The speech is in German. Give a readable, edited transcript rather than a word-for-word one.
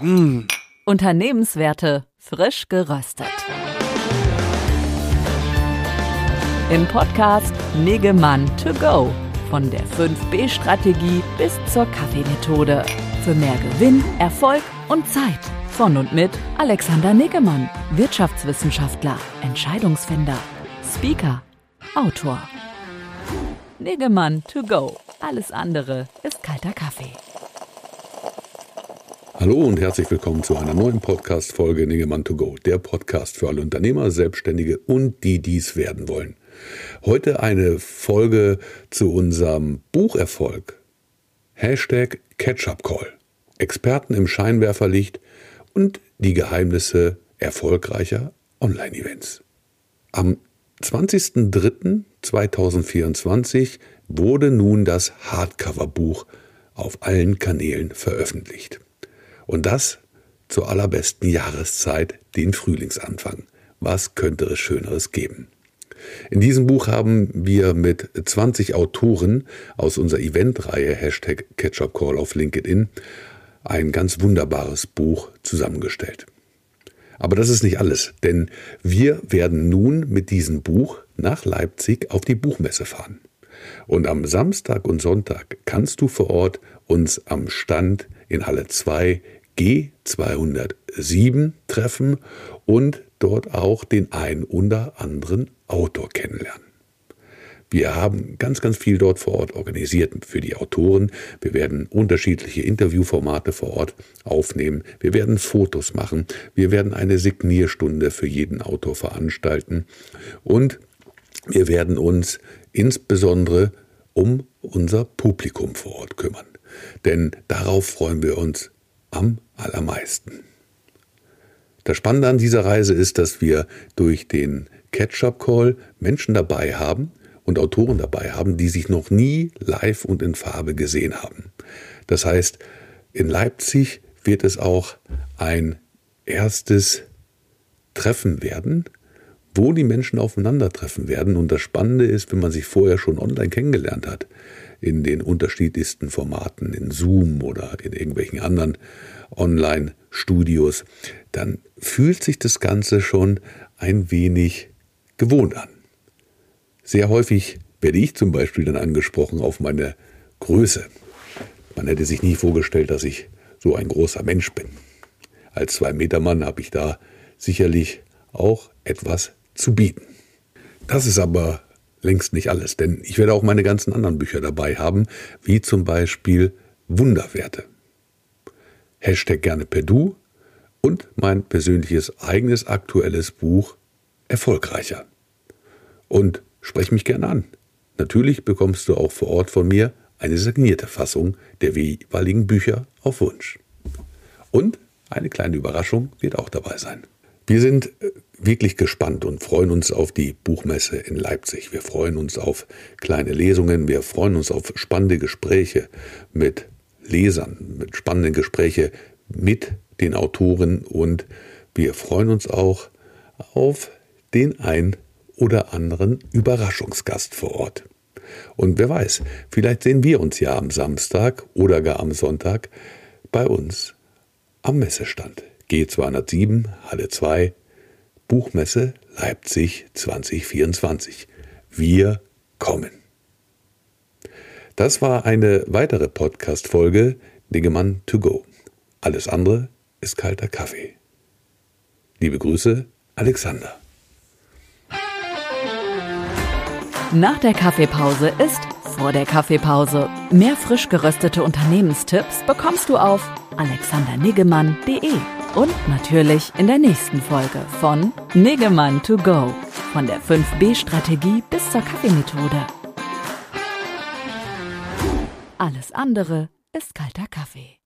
Unternehmenswerte frisch geröstet. Im Podcast Niggemann to go. Von der 5B-Strategie bis zur Kaffeemethode. Für mehr Gewinn, Erfolg und Zeit. Von und mit Alexander Niggemann, Wirtschaftswissenschaftler, Entscheidungsfinder, Speaker, Autor. Niggemann to go. Alles andere ist kalter Kaffee. Hallo und herzlich willkommen zu einer neuen Podcast-Folge Niggemann to go. Der Podcast für alle Unternehmer, Selbstständige und die dies werden wollen. Heute eine Folge zu unserem Bucherfolg. #Catch-up-Call. Experten im Scheinwerferlicht und die Geheimnisse erfolgreicher Online-Events. Am 20.03.2024 wurde nun das Hardcover-Buch auf allen Kanälen veröffentlicht. Und das zur allerbesten Jahreszeit, den Frühlingsanfang. Was könnte es Schöneres geben? In diesem Buch haben wir mit 20 Autoren aus unserer Eventreihe #Catch-up-Call auf LinkedIn ein ganz wunderbares Buch zusammengestellt. Aber das ist nicht alles, denn wir werden nun mit diesem Buch nach Leipzig auf die Buchmesse fahren. Und am Samstag und Sonntag kannst du vor Ort uns am Stand in Halle 2 G207 treffen und dort auch den ein oder anderen Autor kennenlernen. Wir haben ganz viel dort vor Ort organisiert für die Autoren. Wir werden unterschiedliche Interviewformate vor Ort aufnehmen. Wir werden Fotos machen. Wir werden eine Signierstunde für jeden Autor veranstalten. Und wir werden uns insbesondere um unser Publikum vor Ort kümmern. Denn darauf freuen wir uns am allermeisten. Das Spannende an dieser Reise ist, dass wir durch den Catch-up-Call Menschen dabei haben und Autoren dabei haben, die sich noch nie live und in Farbe gesehen haben. Das heißt, in Leipzig wird es auch ein erstes Treffen werden, wo die Menschen aufeinandertreffen werden. Und das Spannende ist, wenn man sich vorher schon online kennengelernt hat, in den unterschiedlichsten Formaten, in Zoom oder in irgendwelchen anderen Online-Studios, dann fühlt sich das Ganze schon ein wenig gewohnt an. Sehr häufig werde ich zum Beispiel dann angesprochen auf meine Größe. Man hätte sich nie vorgestellt, dass ich so ein großer Mensch bin. Als 2-Meter-Mann habe ich da sicherlich auch etwas zu bieten. Das ist aber längst nicht alles, denn ich werde auch meine ganzen anderen Bücher dabei haben, wie zum Beispiel Wunderwerte. #gerne per Du und mein persönliches eigenes aktuelles Buch Erfolgreicher. Und sprech mich gerne an. Natürlich bekommst du auch vor Ort von mir eine signierte Fassung der jeweiligen Bücher auf Wunsch. Und eine kleine Überraschung wird auch dabei sein. Wir sind wirklich gespannt und freuen uns auf die Buchmesse in Leipzig. Wir freuen uns auf kleine Lesungen, wir freuen uns auf spannende Gespräche mit Lesern, mit spannenden Gespräche mit den Autoren und wir freuen uns auch auf den ein oder anderen Überraschungsgast vor Ort. Und wer weiß, vielleicht sehen wir uns ja am Samstag oder gar am Sonntag bei uns am Messestand. G207, Halle 2, Buchmesse Leipzig 2024. Wir kommen. Das war eine weitere Podcast-Folge Niggemann to go. Alles andere ist kalter Kaffee. Liebe Grüße, Alexander. Nach der Kaffeepause ist vor der Kaffeepause. Mehr frisch geröstete Unternehmenstipps bekommst du auf alexanderniggemann.de und natürlich in der nächsten Folge von Niggemann to go. Von der 5B-Strategie bis zur Kaffeemethode. Alles andere ist kalter Kaffee.